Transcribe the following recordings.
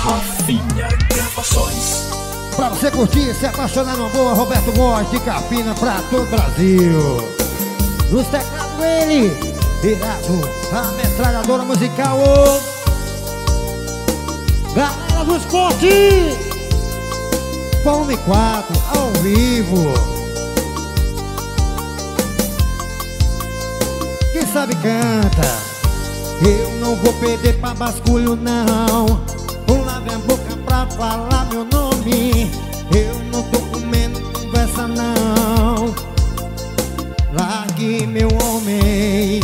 Rafinha Gravações. Pra você curtir, se apaixonar numa boa, Roberto Góes de Carpina pra todo o Brasil. Nos teclados ele, Irado, a metralhadora musical. Galera do esporte, volume 4, ao vivo. Quem sabe canta. Eu não vou perder pra basculho não. Vou lá minha boca pra falar meu nome. Eu não tô comendo conversa não. Largue meu homem.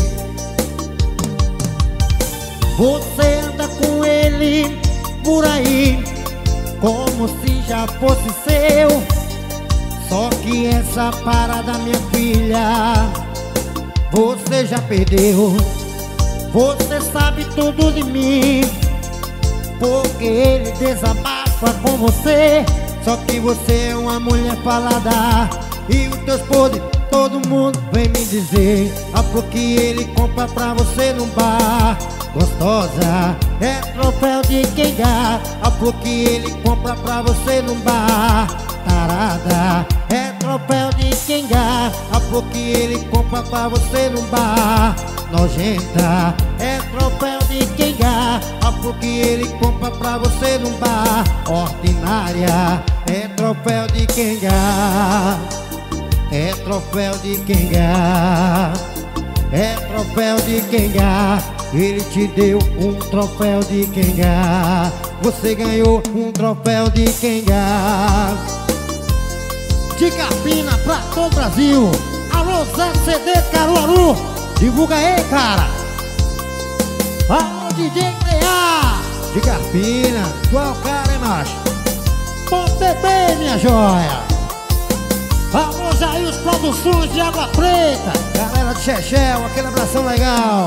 Você anda com ele por aí como se já fosse seu. Só que essa parada, minha filha, você já perdeu. Você sabe tudo de mim, porque ele desabafa com você. Só que você é uma mulher falada, e os teus podres todo mundo vem me dizer. A flor que ele compra pra você no bar, gostosa, é troféu de quem dá. A flor que ele compra pra você no bar, tarada, é troféu de quem dá. A flor que ele compra pra você no bar, nojenta, é troféu de quem dá. A flor que ele compra pra você no bar, ordinária, é troféu de quem dá. É troféu de quem dá. É troféu de quem dá. Ele te deu um troféu de quem dá. Você ganhou um troféu de quem dá. De Carpina pra todo o Brasil. Alô, Zé CD Caruaru, divulga aí, cara. Alô, DJ Clear, de Carpina, tu é o cara, hein, macho? Bom bebê, minha joia. Alô, Jair Produções de Água Preta, galera de Chechel, aquele abração legal.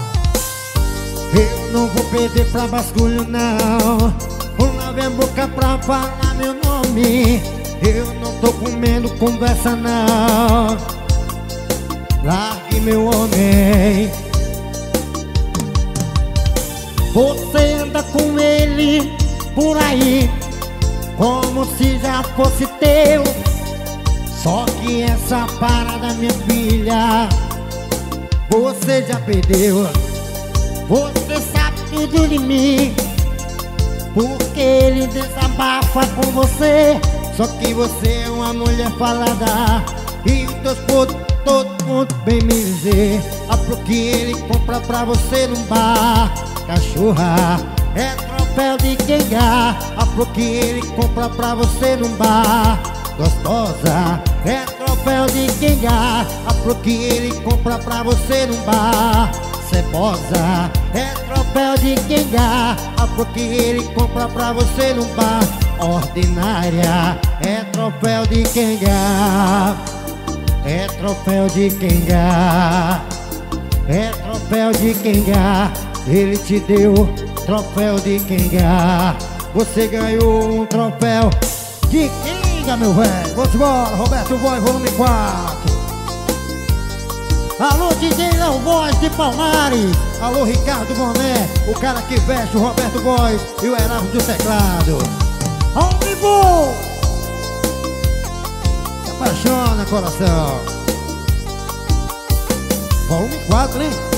Eu não vou perder pra basculho não. Vou lá minha boca pra falar meu nome. Eu não tô comendo conversa não. Largue meu homem. Você anda com ele por aí como se já fosse teu. Só que essa parada, minha filha, você já perdeu. Você sabe tudo de mim, porque ele desabafa com você. Só que você é uma mulher falada, e os teus podres todo mundo vem me dizer. A flor que ele compra pra você no bar, cachorra, é troféu de quem dá. A flor que ele compra pra você no bar, gostosa, é troféu de quem dá. A flor que ele compra pra você no bar, cebosa, é troféu de quem dá. A flor que ele compra pra você no bar, ordinária, é troféu de quem dá. É troféu de quem dá. É troféu de quem dá. Ele te deu troféu de quem dá. Você ganhou um troféu de quem dá, meu velho. Vamos embora, Roberto Góes, volume 4. Alô, DJ Léo Góes de Palmares. Alô, Ricardo Boné, o cara que veste o Roberto Góes e o Heraldo do teclado. Ao vivo! Se apaixona, coração. Volume 4, hein?